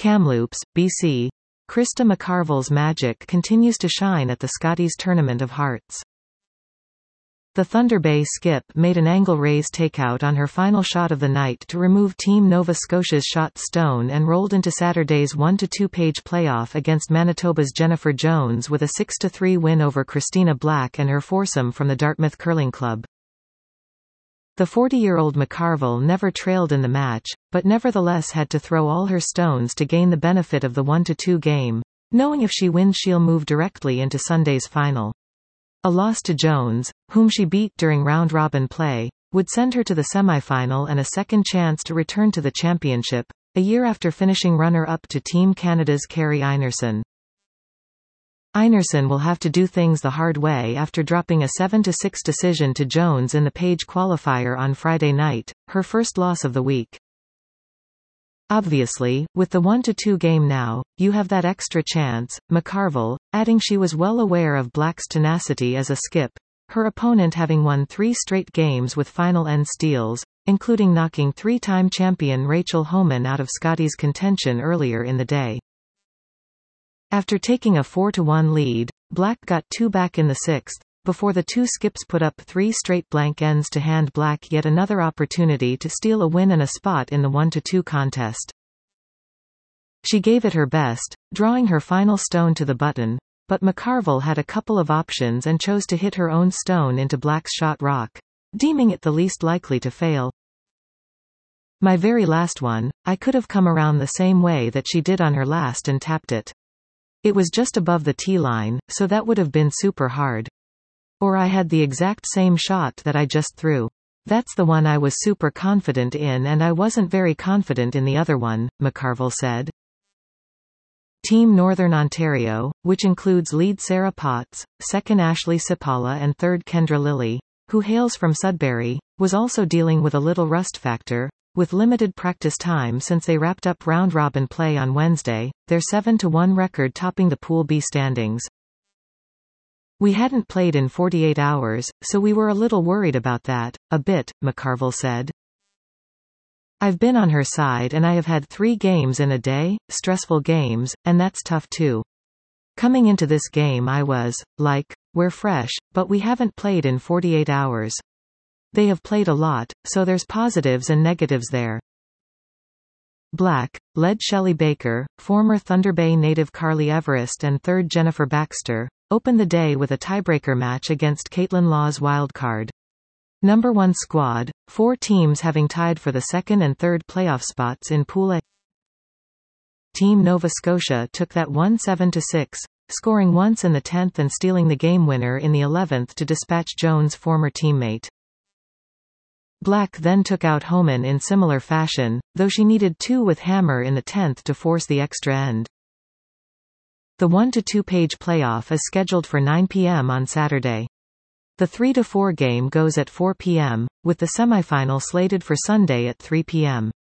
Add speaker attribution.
Speaker 1: Kamloops, BC. Krista McCarville's magic continues to shine at the Scotties Tournament of Hearts. The Thunder Bay skip made an angle raise takeout on her final shot of the night to remove Team Nova Scotia's shot stone and rolled into Saturday's 1-2 page playoff against Manitoba's Jennifer Jones with a 6-3 win over Christina Black and her foursome from the Dartmouth Curling Club. The 40-year-old McCarville never trailed in the match, but nevertheless had to throw all her stones to gain the benefit of the 1-2 game, knowing if she wins she'll move directly into Sunday's final. A loss to Jones, whom she beat during round-robin play, would send her to the semi-final and a second chance to return to the championship, a year after finishing runner-up to Team Canada's Carrie Einarsson. Einarsson will have to do things the hard way after dropping a 7-6 decision to Jones in the Page qualifier on Friday night, her first loss of the week. Obviously, with the 1-2 game now, you have that extra chance, McCarville, adding she was well aware of Black's tenacity as a skip, her opponent having won 3 straight games with final-end steals, including knocking 3-time champion Rachel Homan out of Scotties' contention earlier in the day. After taking a 4-1 lead, Black got 2 back in the 6th, before the 2 skips put up 3 straight blank ends to hand Black yet another opportunity to steal a win and a spot in the 1-2 contest. She gave it her best, drawing her final stone to the button, but McCarville had a couple of options and chose to hit her own stone into Black's shot rock, deeming it the least likely to fail. My very last one, I could have come around the same way that she did on her last and tapped it. It was just above the tee line, so that would have been super hard. Or I had the exact same shot that I just threw. That's the one I was super confident in and I wasn't very confident in the other one, McCarville said. Team Northern Ontario, which includes lead Sarah Potts, second Ashley Sipala and third Kendra Lilly, who hails from Sudbury, was also dealing with a little rust factor, with limited practice time since they wrapped up round-robin play on Wednesday, their 7-1 record topping the Pool B standings. We hadn't played in 48 hours, so we were a little worried about that, a bit, McCarville said. I've been on her side and I have had 3 games in a day, stressful games, and that's tough too. Coming into this game I was, like, we're fresh, but we haven't played in 48 hours. They have played a lot, so there's positives and negatives there. Black, led Shelley Baker, former Thunder Bay native Carly Everest and third Jennifer Baxter, opened the day with a tiebreaker match against Caitlin Law's wildcard. Number 1 squad, 4 teams having tied for the second and third playoff spots in Pool A. Team Nova Scotia took that 7-6, scoring once in the 10th and stealing the game winner in the 11th to dispatch Jones' former teammate. Black then took out Homan in similar fashion, though she needed 2 with Hammer in the 10th to force the extra end. The 1-2 page playoff is scheduled for 9 p.m. on Saturday. The 3-4 game goes at 4 p.m., with the semifinal slated for Sunday at 3 p.m.